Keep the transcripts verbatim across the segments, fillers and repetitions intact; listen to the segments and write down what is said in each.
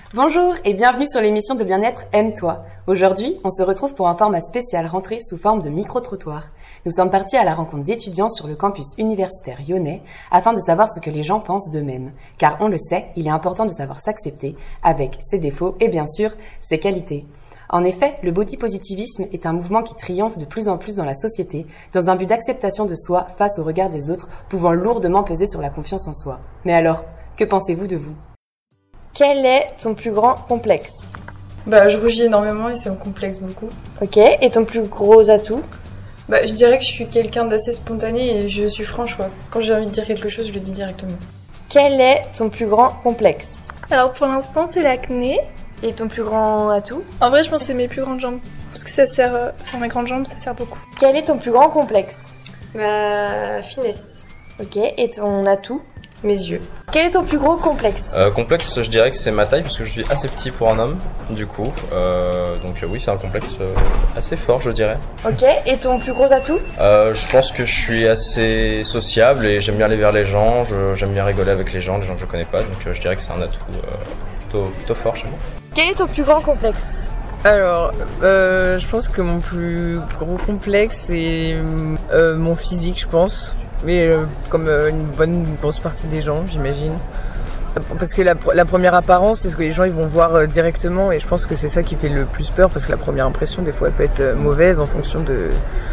Bonjour et bienvenue sur l'émission de bien-être Aime-toi. Aujourd'hui, on se retrouve pour un format spécial rentrée sous forme de micro-trottoir. Nous sommes partis à la rencontre d'étudiants sur le campus universitaire lyonnais afin de savoir ce que les gens pensent d'eux-mêmes. Car on le sait, il est important de savoir s'accepter avec ses défauts et bien sûr ses qualités. En effet, le body positivisme est un mouvement qui triomphe de plus en plus dans la société, dans un but d'acceptation de soi face au regard des autres, pouvant lourdement peser sur la confiance en soi. Mais alors, que pensez-vous de vous ? Quel est ton plus grand complexe ? Bah, je rougis énormément et ça me complexe beaucoup. Ok, et ton plus gros atout ? Bah, je dirais que je suis quelqu'un d'assez spontané et je suis franche, quoi. Quand j'ai envie de dire quelque chose, je le dis directement. Quel est ton plus grand complexe ? Alors pour l'instant, c'est l'acné. Et ton plus grand atout ? En vrai, je pense que c'est mes plus grandes jambes. Parce que ça sert... Euh, enfin, mes grandes jambes, ça sert beaucoup. Quel est ton plus grand complexe ? Ma finesse. Ok, et ton atout ? Mes yeux. Quel est ton plus gros complexe ? euh, Complexe, je dirais que c'est ma taille parce que je suis assez petit pour un homme, du coup. Euh, donc euh, oui, c'est un complexe euh, assez fort, je dirais. Ok, et ton plus gros atout ? euh, Je pense que je suis assez sociable et j'aime bien aller vers les gens, je, j'aime bien rigoler avec les gens, les gens que je connais pas, donc euh, je dirais que c'est un atout euh, plutôt, plutôt fort chez moi. Quel est ton plus grand complexe ? Alors, euh, je pense que mon plus gros complexe, c'est euh, mon physique, je pense. Mais euh, comme euh, une bonne une grosse partie des gens, j'imagine. Ça, parce que la, la première apparence, c'est ce que les gens ils vont voir euh, directement. Et je pense que c'est ça qui fait le plus peur. Parce que la première impression, des fois, elle peut être euh, mauvaise en fonction de,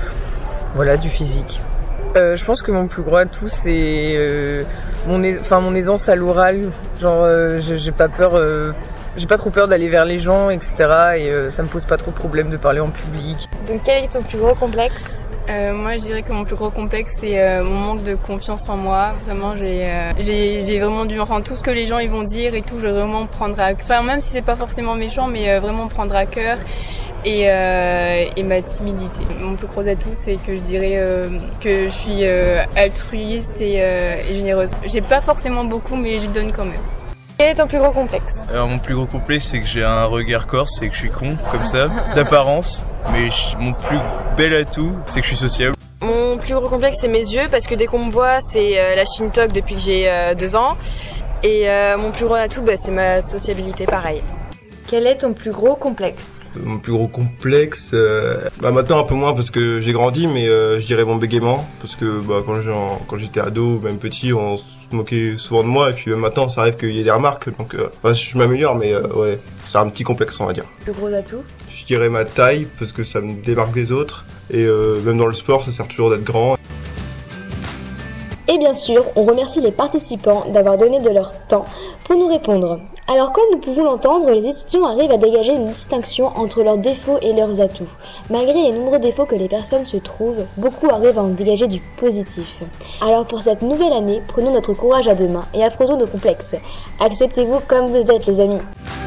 voilà, du physique. Euh, je pense que mon plus gros atout, c'est euh, mon, enfin, mon aisance à l'oral. Genre, euh, j'ai, j'ai pas peur... Euh, J'ai pas trop peur d'aller vers les gens, et cetera. Et euh, ça me pose pas trop de problème de parler en public. Donc quel est ton plus gros complexe ? Euh, moi, je dirais que mon plus gros complexe, c'est euh, mon manque de confiance en moi. Vraiment, j'ai, euh, j'ai, j'ai vraiment dû, enfin, tout ce que les gens ils vont dire et tout, je vais vraiment prendre à, enfin, même si c'est pas forcément méchant, mais euh, vraiment prendre à cœur. Et, euh, et ma timidité. Mon plus gros atout, c'est que je dirais euh, que je suis euh, altruiste et, euh, et généreuse. J'ai pas forcément beaucoup, mais je donne quand même. Quel est ton plus gros complexe ? Alors mon plus gros complexe c'est que j'ai un regard corse et que je suis con comme ça, d'apparence. Mais je, mon plus bel atout c'est que je suis sociable. Mon plus gros complexe c'est mes yeux parce que dès qu'on me voit c'est euh, la Shintok depuis que j'ai euh, deux ans. Et euh, mon plus gros atout bah, c'est ma sociabilité pareil. Quel est ton plus gros complexe ? Mon plus gros complexe, euh, bah maintenant un peu moins parce que j'ai grandi, mais euh, je dirais mon bégaiement, parce que bah, quand, j'en, quand j'étais ado, même petit, on se moquait souvent de moi, et puis euh, maintenant ça arrive qu'il y ait des remarques, donc euh, bah, je m'améliore, mais euh, ouais, c'est un petit complexe on va dire. Plus gros atout ? Je dirais ma taille, parce que ça me démarque des autres, et euh, même dans le sport, ça sert toujours d'être grand. Et bien sûr, on remercie les participants d'avoir donné de leur temps pour nous répondre. Alors comme nous pouvons l'entendre, les étudiants arrivent à dégager une distinction entre leurs défauts et leurs atouts. Malgré les nombreux défauts que les personnes se trouvent, beaucoup arrivent à en dégager du positif. Alors pour cette nouvelle année, prenons notre courage à deux mains et affrontons nos complexes. Acceptez-vous comme vous êtes les amis.